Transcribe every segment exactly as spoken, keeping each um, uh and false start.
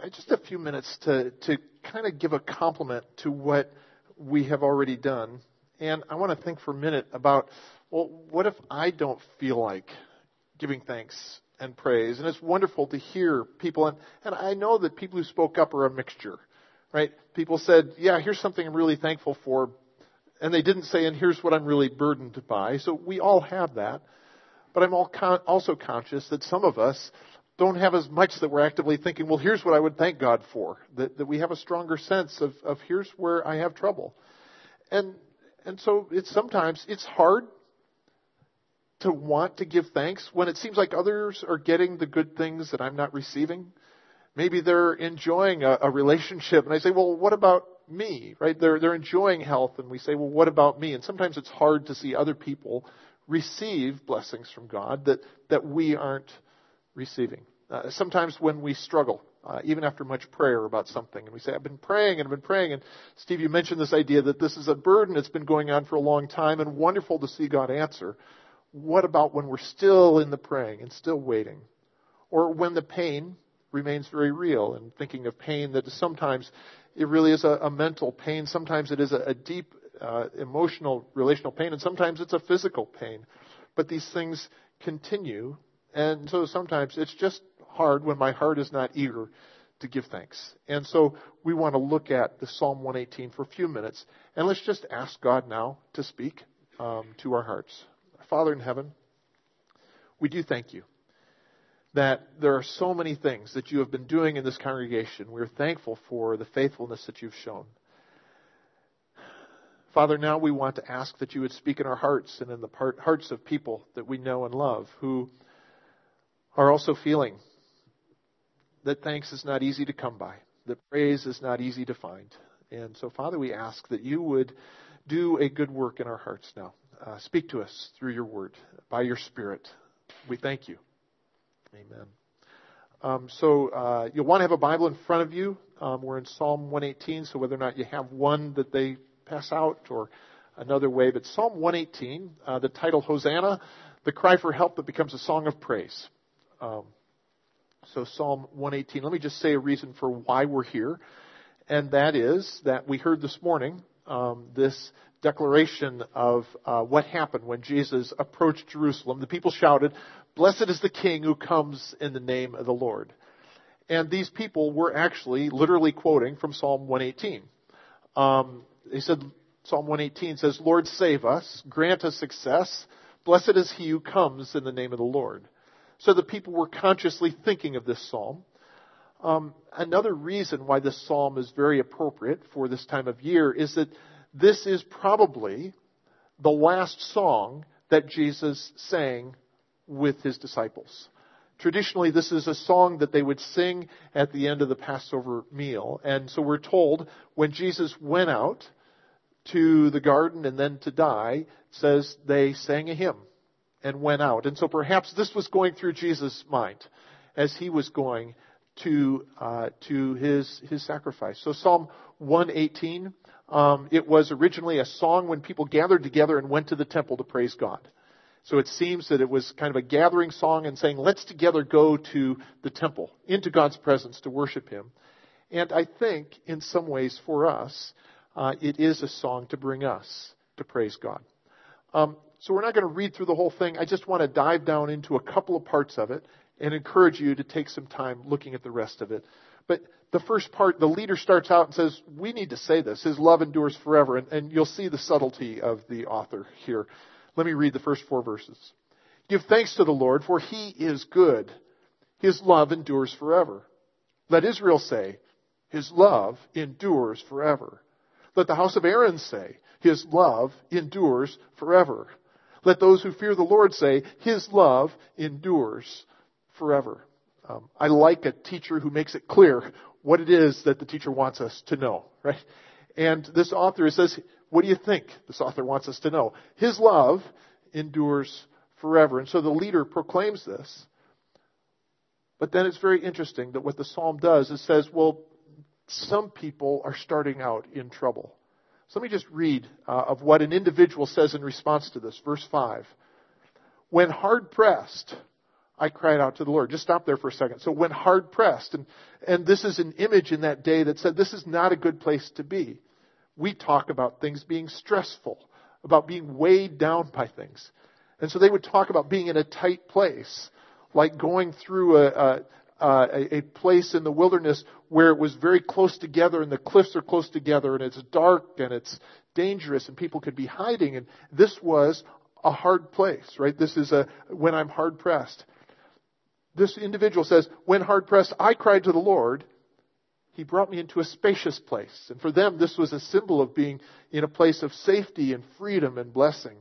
just a few minutes to, to kind of give a compliment to what we have already done. And I want to think for a minute about, well, what if I don't feel like giving thanks and praise? And it's wonderful to hear people, and, and I know that people who spoke up are a mixture, right? People said, yeah, here's something I'm really thankful for. And they didn't say, and here's what I'm really burdened by. So we all have that. But I'm all con- also conscious that some of us don't have as much that we're actively thinking, well, here's what I would thank God for. That, that we have a stronger sense of, of here's where I have trouble. And and so it's sometimes it's hard to want to give thanks when it seems like others are getting the good things that I'm not receiving. Maybe they're enjoying a, a relationship, and I say, well, what about me? Right? They're they're enjoying health, and we say, well, what about me? And sometimes it's hard to see other people receive blessings from God that, that we aren't receiving. Uh, sometimes when we struggle, uh, even after much prayer about something, and we say, I've been praying and I've been praying, and Steve, you mentioned this idea that this is a burden that's been going on for a long time, and wonderful to see God answer. What about when we're still in the praying and still waiting? Or when the pain remains very real, and thinking of pain that sometimes it really is a, a mental pain, sometimes it is a, a deep uh, emotional, relational pain, and sometimes it's a physical pain. But these things continue, and so sometimes it's just hard when my heart is not eager to give thanks. And so we want to look at the Psalm one eighteen for a few minutes, and let's just ask God now to speak um, to our hearts. Father in heaven, we do thank you that there are so many things that you have been doing in this congregation. We're thankful for the faithfulness that you've shown. Father, now we want to ask that you would speak in our hearts and in the part, hearts of people that we know and love who are also feeling that thanks is not easy to come by, that praise is not easy to find. And so, Father, we ask that you would do a good work in our hearts now. Uh, speak to us through your word, by your Spirit. We thank you. Amen. Um, so uh, you'll want to have a Bible in front of you. Um, we're in Psalm one eighteen, so whether or not you have one that they pass out or another way, but Psalm one eighteen, uh, the title Hosanna, the cry for help that becomes a song of praise. Um, so Psalm one eighteen, let me just say a reason for why we're here, and that is that we heard this morning um, this declaration of uh, what happened when Jesus approached Jerusalem. The people shouted, "Blessed is the King who comes in the name of the Lord." And these people were actually literally quoting from Psalm one eighteen. Um, they said, Psalm one eighteen says, "Lord, save us, grant us success. Blessed is he who comes in the name of the Lord." So the people were consciously thinking of this psalm. Um, another reason why this psalm is very appropriate for this time of year is that this is probably the last song that Jesus sang with his disciples. Traditionally, this is a song that they would sing at the end of the Passover meal. And so we're told when Jesus went out to the garden and then to die, it says they sang a hymn and went out. And so perhaps this was going through Jesus' mind as he was going to uh, to his his sacrifice. So Psalm one eighteen, um, it was originally a song when people gathered together and went to the temple to praise God. So it seems that it was kind of a gathering song and saying, let's together go to the temple, into God's presence to worship him. And I think in some ways for us, uh, it is a song to bring us to praise God. Um, so we're not going to read through the whole thing. I just want to dive down into a couple of parts of it and encourage you to take some time looking at the rest of it. But the first part, the leader starts out and says, we need to say this. His love endures forever. And, and you'll see the subtlety of the author here. Let me read the first four verses. Give thanks to the Lord, for he is good. His love endures forever. Let Israel say, his love endures forever. Let the house of Aaron say, his love endures forever. Let those who fear the Lord say, his love endures forever. Um, I like a teacher who makes it clear what it is that the teacher wants us to know, right? And this author says, what do you think this author wants us to know? His love endures forever. And so the leader proclaims this. But then it's very interesting that what the psalm does is says, well, some people are starting out in trouble. So let me just read uh, of what an individual says in response to this. Verse five. When hard pressed, I cried out to the Lord. Just stop there for a second. So when hard pressed, and, and this is an image in that day that said this is not a good place to be. We talk about things being stressful, about being weighed down by things. And so they would talk about being in a tight place, like going through a, a, a, a place in the wilderness where it was very close together and the cliffs are close together and it's dark and it's dangerous and people could be hiding. And this was a hard place, right? This is a when I'm hard pressed. This individual says, when hard pressed, I cried to the Lord. He brought me into a spacious place. And for them, this was a symbol of being in a place of safety and freedom and blessing.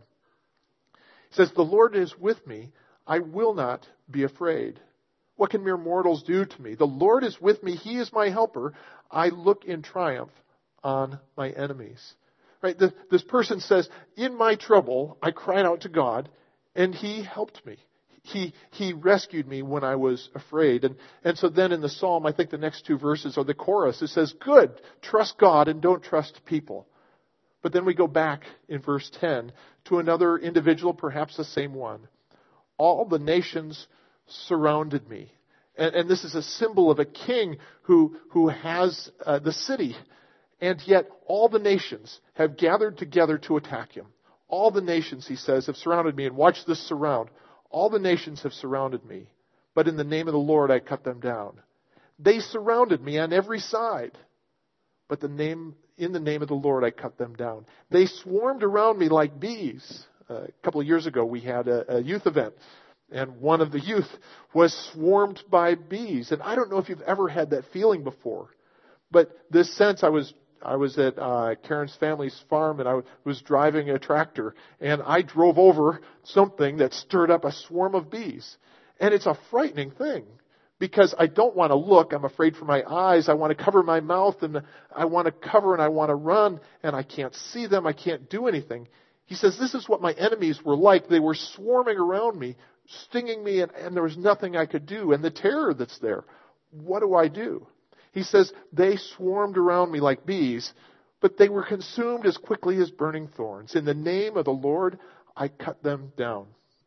He says, the Lord is with me. I will not be afraid. What can mere mortals do to me? The Lord is with me. He is my helper. I look in triumph on my enemies. Right? The, this person says, in my trouble, I cried out to God, and He helped me. He he rescued me when I was afraid. And, and so then in the psalm, I think the next two verses are the chorus. It says, good, trust God and don't trust people. But then we go back in verse ten to another individual, perhaps the same one. All the nations surrounded me. And, and this is a symbol of a king who, who has uh, the city. And yet all the nations have gathered together to attack him. All the nations, he says, have surrounded me. And watch this surround. All the nations have surrounded me, but in the name of the Lord I cut them down. They surrounded me on every side, but the name in the name of the Lord I cut them down. They swarmed around me like bees. Uh, a couple of years ago we had a, a youth event, and one of the youth was swarmed by bees. And I don't know if you've ever had that feeling before, but this sense I was I was at uh, Karen's family's farm, and I was driving a tractor, and I drove over something that stirred up a swarm of bees. And it's a frightening thing, because I don't want to look. I'm afraid for my eyes. I want to cover my mouth, and I want to cover, and I want to run, and I can't see them. I can't do anything. He says, this is what my enemies were like. They were swarming around me, stinging me, and, and there was nothing I could do. And the terror that's there, what do I do? He says, they swarmed around me like bees, but they were consumed as quickly as burning thorns. In the name of the Lord, I cut them down.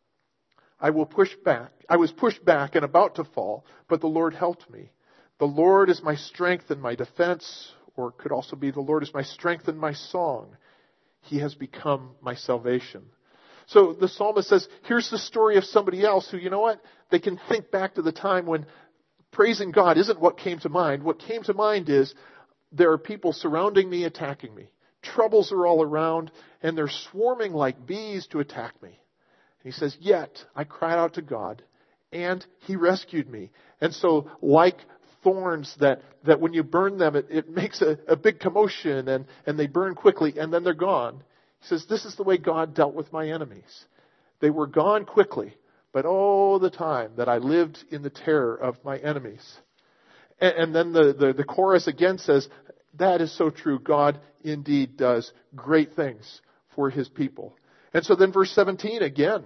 I will push back. I was pushed back and about to fall, but the Lord helped me. The Lord is my strength and my defense, or it could also be the Lord is my strength and my song. He has become my salvation. So the psalmist says, here's the story of somebody else who, you know what? They can think back to the time when praising God isn't what came to mind. What came to mind is there are people surrounding me, attacking me. Troubles are all around, and they're swarming like bees to attack me. And he says, yet I cried out to God, and He rescued me. And so like thorns that, that when you burn them, it, it makes a, a big commotion, and, and they burn quickly, and then they're gone. He says, this is the way God dealt with my enemies. They were gone quickly. But oh, the time that I lived in the terror of my enemies. And, and then the, the, the chorus again says, that is so true. God indeed does great things for His people. And so then verse seventeen again,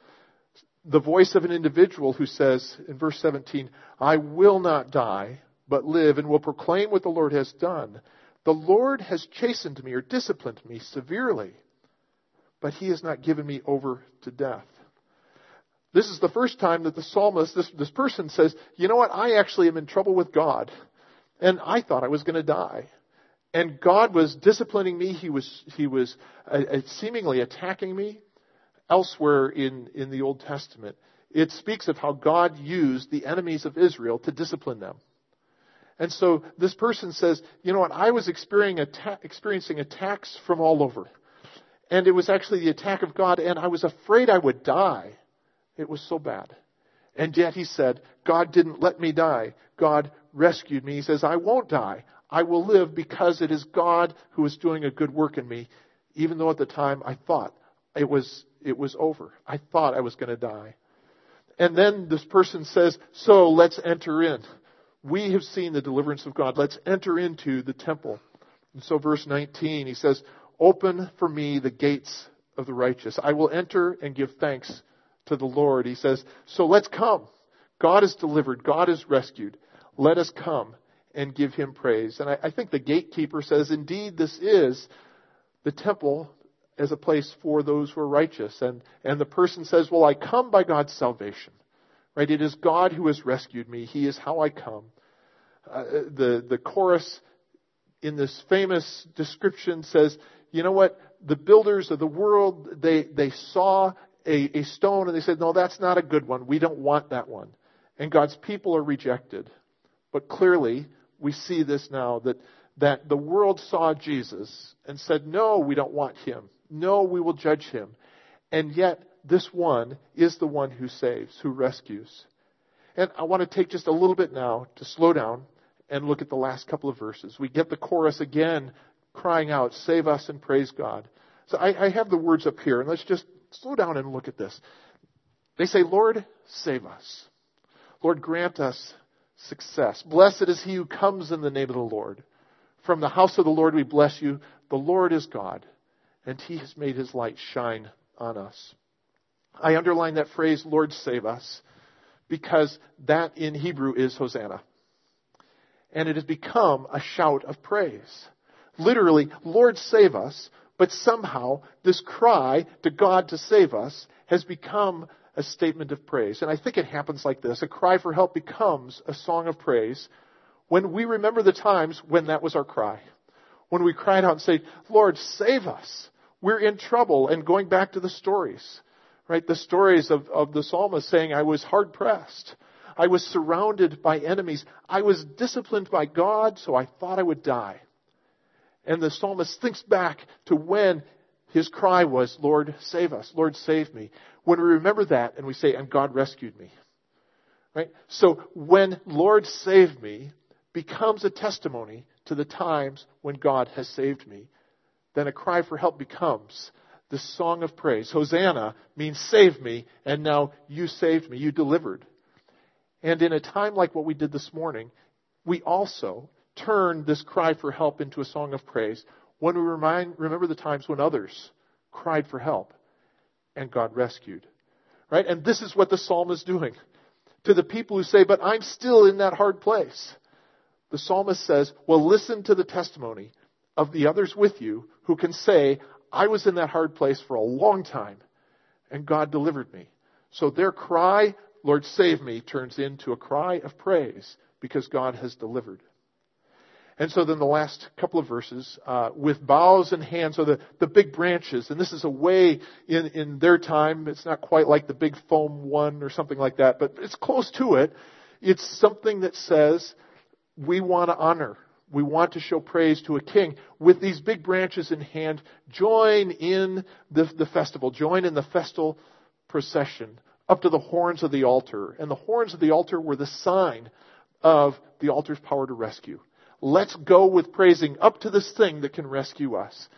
the voice of an individual who says in verse seventeen, I will not die, but live and will proclaim what the Lord has done. The Lord has chastened me or disciplined me severely, but He has not given me over to death. This is the first time that the psalmist, this, this person says, you know what, I actually am in trouble with God. And I thought I was going to die. And God was disciplining me. He was he was uh, seemingly attacking me. Elsewhere in, in the Old Testament, it speaks of how God used the enemies of Israel to discipline them. And so this person says, you know what, I was experiencing, atta- experiencing attacks from all over. And it was actually the attack of God, and I was afraid I would die. It was so bad. And yet he said, God didn't let me die. God rescued me. He says, I won't die. I will live because it is God who is doing a good work in me, even though at the time I thought it was it was over. I thought I was going to die. And then this person says, so let's enter in. We have seen the deliverance of God. Let's enter into the temple. And so verse nineteen, he says, open for me the gates of the righteous. I will enter and give thanks to the Lord. He says, so let's come. God is delivered. God is rescued. Let us come and give Him praise. And I, I think the gatekeeper says, indeed, this is the temple as a place for those who are righteous. And, and the person says, well, I come by God's salvation. Right? It is God who has rescued me. He is how I come. Uh, the, the chorus in this famous description says, you know what? The builders of the world, they, they saw a, a stone and they said, no, that's not a good one. We don't want that one. And God's people are rejected. But clearly, we see this now, that, that the world saw Jesus and said, no, we don't want him. No, we will judge him. And yet, this one is the one who saves, who rescues. And I want to take just a little bit now to slow down and look at the last couple of verses. We get the chorus again crying out, save us and praise God. So I, I have the words up here, and let's just slow down and look at this. They say, Lord, save us. Lord, grant us success. Blessed is he who comes in the name of the Lord. From the house of the Lord we bless you. The Lord is God, and he has made his light shine on us. I underline that phrase, Lord, save us, because that in Hebrew is Hosanna. And it has become a shout of praise. Literally, Lord, save us, but somehow this cry to God to save us has become a statement of praise. And I think it happens like this. A cry for help becomes a song of praise when we remember the times when that was our cry. When we cried out and said, Lord, save us. We're in trouble. And going back to the stories, right? The stories of, of the psalmist saying, I was hard pressed. I was surrounded by enemies. I was disciplined by God, so I thought I would die. And the psalmist thinks back to when his cry was, Lord, save us. Lord, save me. When we remember that and we say, and God rescued me. Right? So when Lord save me becomes a testimony to the times when God has saved me, then a cry for help becomes the song of praise. Hosanna means save me, and now you saved me. You delivered. And in a time like what we did this morning, we also turn this cry for help into a song of praise when we remind, remember the times when others cried for help and God rescued. Right? And this is what the psalm is doing. To the people who say, but I'm still in that hard place. The psalmist says, well, listen to the testimony of the others with you who can say, I was in that hard place for a long time and God delivered me. So their cry, Lord, save me, turns into a cry of praise because God has delivered. And so then the last couple of verses, uh, with boughs and hands, are the, the big branches. And this is a way in, in their time, it's not quite like the big foam one or something like that, but it's close to it. It's something that says we want to honor. We want to show praise to a king. With these big branches in hand, join in the, the festival, join in the festal procession up to the horns of the altar. And the horns of the altar were the sign of the altar's power to rescue. Let's go with praising up to this thing that can rescue us.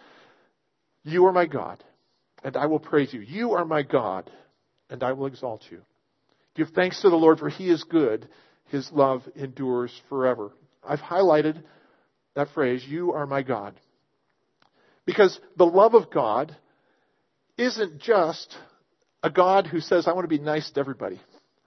You are my God, and I will praise you. You are my God, and I will exalt you. Give thanks to the Lord, for he is good. His love endures forever. I've highlighted that phrase, you are my God. Because the love of God isn't just a God who says, I want to be nice to everybody.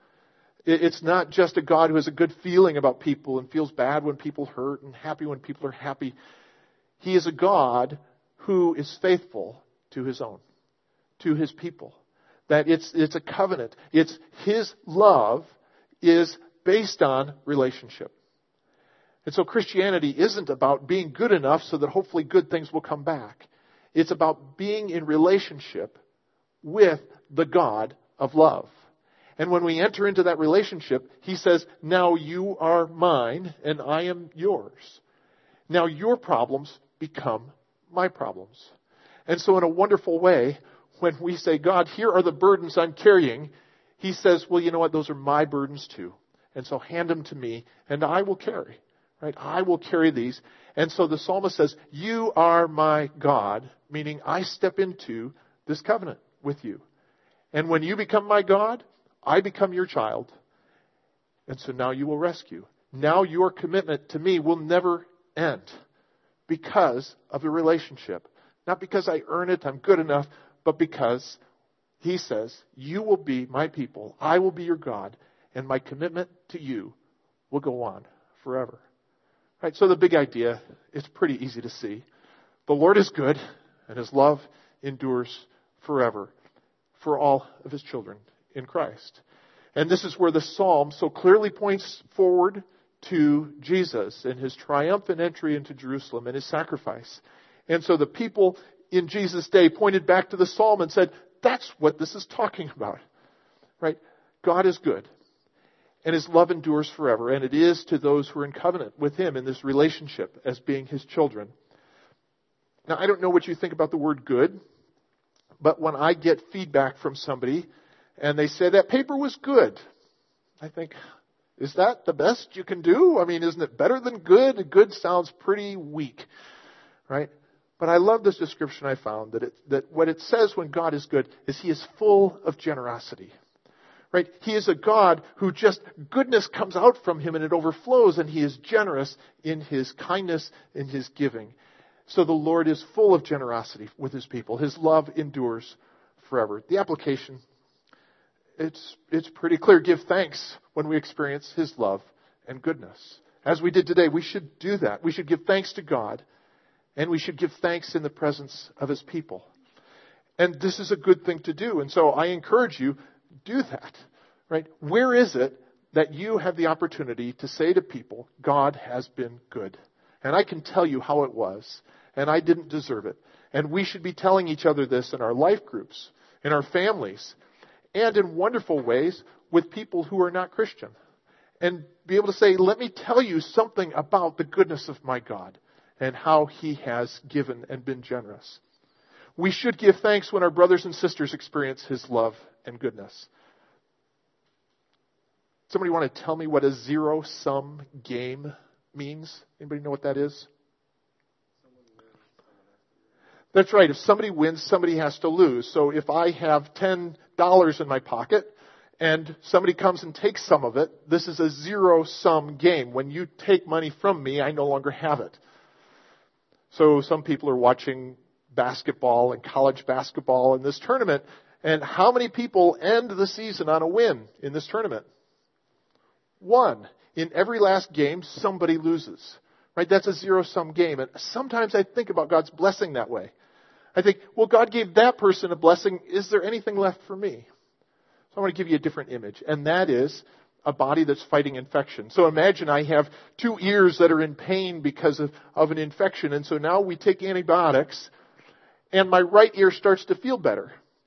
It's not just a God who has a good feeling about people and feels bad when people hurt and happy when people are happy. He is a God who is faithful to his own, to his people. That it's, it's a covenant. It's his love is based on relationship. And so Christianity isn't about being good enough so that hopefully good things will come back. It's about being in relationship with the God of love. And when we enter into that relationship, he says, now you are mine and I am yours. Now your problems become my problems. And so in a wonderful way, when we say, God, here are the burdens I'm carrying, he says, well, you know what? Those are my burdens too. And so hand them to me and I will carry. Right? I will carry these. And so the psalmist says, you are my God, meaning I step into this covenant with you. And when you become my God, I become your child. And so now you will rescue. Now your commitment to me will never end because of a relationship. Not because I earn it, I'm good enough, but because he says, you will be my people, I will be your God, and my commitment to you will go on forever. Right? So the big idea is pretty easy to see. The Lord is good, and his love endures forever for all of his children in Christ. And this is where the psalm so clearly points forward to Jesus and his triumphant entry into Jerusalem and his sacrifice. And so the people in Jesus' day pointed back to the psalm and said, that's what this is talking about. Right? God is good. And his love endures forever. And it is to those who are in covenant with him in this relationship as being his children. Now, I don't know what you think about the word good, but when I get feedback from somebody and they say that paper was good, I think, is that the best you can do? I mean, isn't it better than good? Good sounds pretty weak, right? But I love this description I found, that it, that what it says when God is good is he is full of generosity. Right? He is a God who just, goodness comes out from him and it overflows, and he is generous in his kindness, in his giving. So the Lord is full of generosity with his people. His love endures forever. The application, it's, it's pretty clear. Give thanks when we experience his love and goodness. As we did today, we should do that. We should give thanks to God, and we should give thanks in the presence of his people. And this is a good thing to do. And so I encourage you, do that, right? Where is it that you have the opportunity to say to people, God has been good? And I can tell you how it was, and I didn't deserve it. And we should be telling each other this in our life groups, in our families, and in wonderful ways with people who are not Christian. And be able to say, let me tell you something about the goodness of my God and how he has given and been generous. We should give thanks when our brothers and sisters experience his love and goodness. Somebody want to tell me what a zero-sum game means? Anybody know what that is? That's right. If somebody wins, somebody has to lose. So if I have ten dollars in my pocket and somebody comes and takes some of it, this is a zero-sum game. When you take money from me, I no longer have it. So some people are watching basketball and college basketball in this tournament. And how many people end the season on a win in this tournament? One. In every last game, somebody loses. Right? That's a zero-sum game. And sometimes I think about God's blessing that way. I think, well, God gave that person a blessing. Is there anything left for me? So I want to give you a different image. And that is a body that's fighting infection. So imagine I have two ears that are in pain because of, of an infection. And so now we take antibiotics, and my right ear starts to feel better.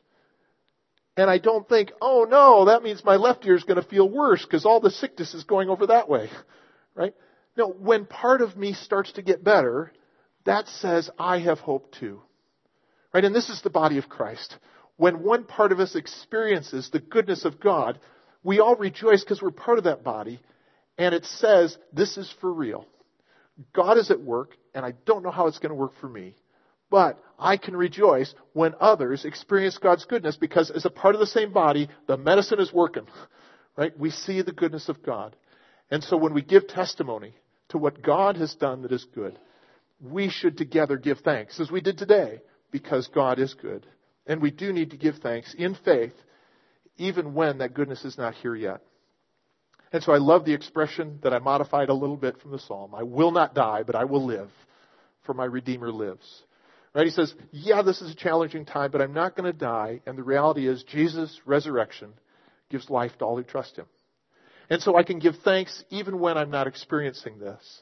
And I don't think, oh no, that means my left ear is going to feel worse because all the sickness is going over that way. Right? No, when part of me starts to get better, that says I have hope too. Right? And this is the body of Christ. When one part of us experiences the goodness of God, we all rejoice because we're part of that body. And it says, this is for real. God is at work, and I don't know how it's going to work for me. But I can rejoice when others experience God's goodness, because as a part of the same body, the medicine is working. Right? We see the goodness of God. And so when we give testimony to what God has done that is good, we should together give thanks, as we did today, because God is good. And we do need to give thanks in faith, even when that goodness is not here yet. And so I love the expression that I modified a little bit from the psalm. I will not die, but I will live, for my Redeemer lives. Right? He says, yeah, this is a challenging time, but I'm not going to die. And the reality is Jesus' resurrection gives life to all who trust him. And so I can give thanks even when I'm not experiencing this.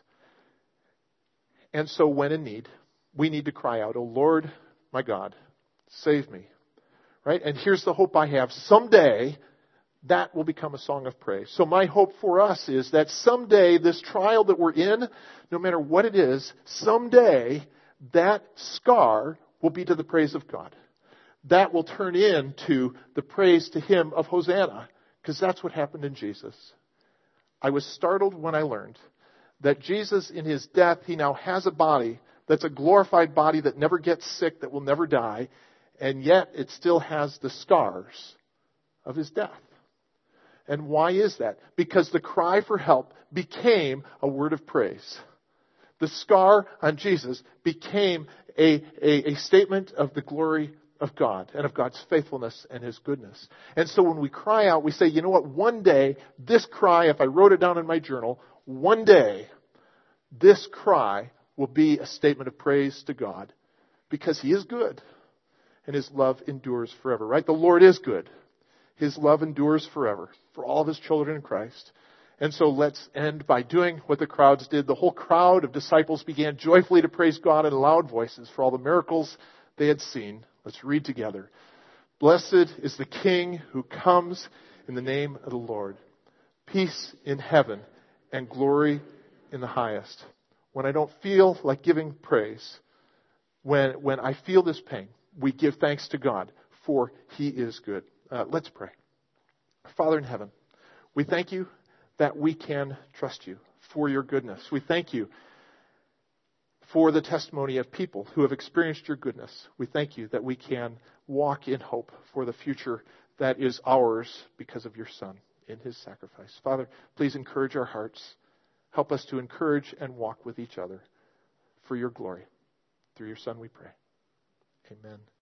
And so when in need, we need to cry out, oh Lord, my God, save me. Right? And here's the hope I have. Someday, that will become a song of praise. So my hope for us is that someday, this trial that we're in, no matter what it is, someday, that scar will be to the praise of God. That will turn into the praise to him of Hosanna, because that's what happened in Jesus. I was startled when I learned that Jesus, in his death, he now has a body that's a glorified body that never gets sick, that will never die, and yet it still has the scars of his death. And why is that? Because the cry for help became a word of praise. The scar on Jesus became a, a, a statement of the glory of God and of God's faithfulness and his goodness. And so when we cry out, we say, you know what, one day, this cry, if I wrote it down in my journal, one day, this cry will be a statement of praise to God, because he is good and his love endures forever, right? The Lord is good. His love endures forever for all of His children in Christ. And so let's end by doing what the crowds did. The whole crowd of disciples began joyfully to praise God in loud voices for all the miracles they had seen. Let's read together. Blessed is the King who comes in the name of the Lord. Peace in heaven and glory in the highest. When I don't feel like giving praise, when, when I feel this pain, we give thanks to God, for He is good. Uh, let's pray. Father in heaven, we thank You that we can trust You for Your goodness. We thank You for the testimony of people who have experienced Your goodness. We thank You that we can walk in hope for the future that is ours because of Your Son in His sacrifice. Father, please encourage our hearts. Help us to encourage and walk with each other for Your glory. Through Your Son we pray. Amen.